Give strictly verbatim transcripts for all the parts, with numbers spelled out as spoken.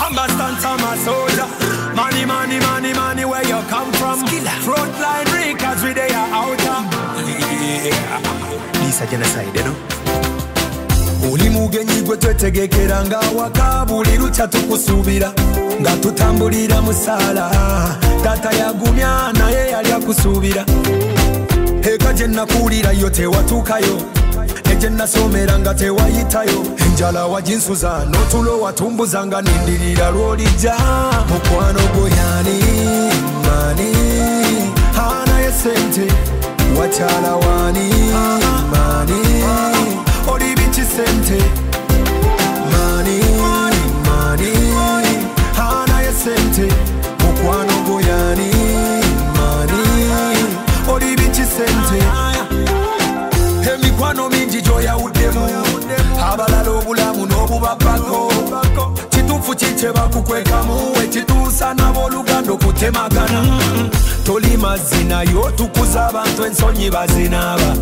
Bamba stance, I'm a soldier. Money, money, money, money, where you come from? Frontline breakers with their outer. Yeah. This a genocide, you know. Uli mugenyi gwe twetegekera nga waka buli lucha tukusubira nga tutambulira musala tata yagumya naye yali akusubira eka gye nakuulira yo tewatuukayo ne gye nasomera nga tewayitayo enjala waginsuza n'otulo watumbuza nga nindirira lw'olijja mukwano gwo yani mani anaye sente wakyala wani mani oli biki sente mani mani anaye sente mukwano gwo yani mani oli biki sente emikwano mingi gy'oyawuddemu abalala obulamu n'obubabbako kituufu kikye bakukwekamu ekituusa n'abooluganda okutemagana toli mazina y'otukuza abantu ensonyi bazinaaba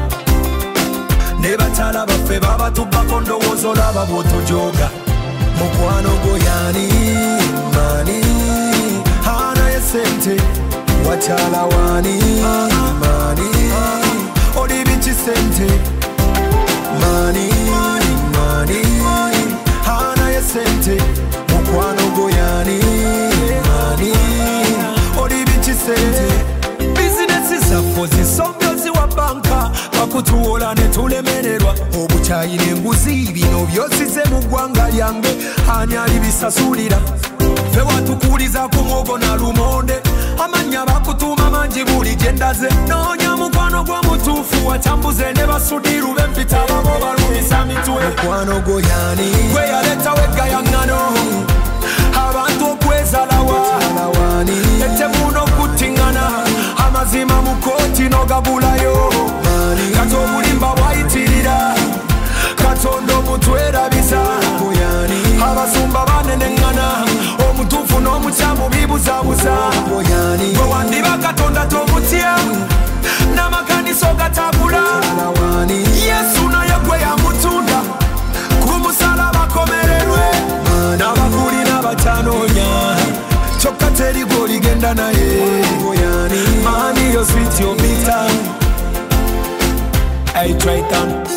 ne bakyala baffe babatubbako ndowooza olaba bw'otujooga mukwano gwo yani mani anaye sente wakyala wani mani oli biki sente mani mani anaye sente mukwano gwo yani mani oli biki sente bizinesi zaffe zisomyozi wa banka bakutuwola ne tulemererwa obukyayina embuzi bino byosize mu ggwanga lyange ani alibisasulira ffe watukuuliza ku mwogo na lumonde amanya bakutuuma mangi buli gye ndaze noonya mukwano gw'omutuufu wakyambuze ne basudiru b'empita babo balumisa mitwe mukwano gwo yani gwe yaleetawo eggayaŋŋano abantu okwezalawa ettemu n'okuttiŋŋana amazima mu kooti n'ogabulayo kati obulimba bwayitirira katonda omutwerabiza abasumba baneneŋŋana omutuufu n'omukyamu bibuzabuza gwe wandiba katonda tomutya n'amakanisa ogatagula yesu naye gwe yamutunda ku musalaba akomererwe n'abakuli n'abatanoonya kyokka teri gw'oligenda naye maani yo sweet yo bitter. Hey, Triton.